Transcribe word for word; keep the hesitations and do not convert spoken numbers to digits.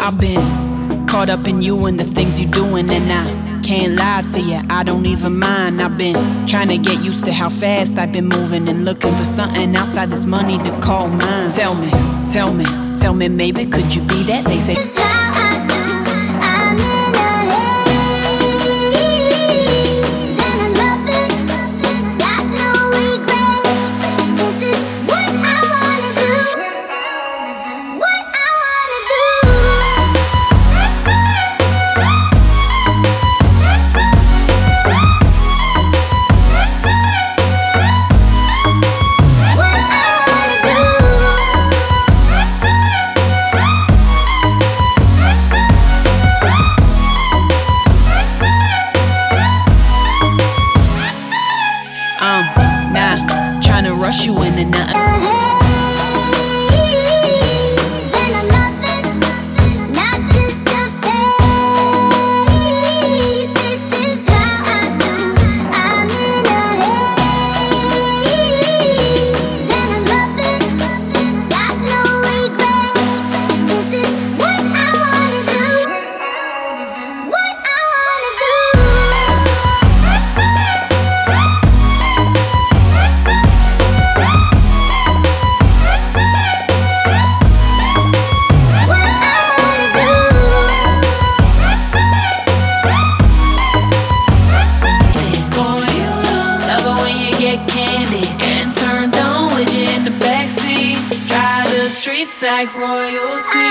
I've been caught up in you and the things you doing, and I can't lie to you, I don't even mind. I've been trying to get used to how fast I've been moving and looking for something outside this money to call mine. Tell me, tell me, tell me, maybe could you be that? They say rush you into nothing. Like royalty.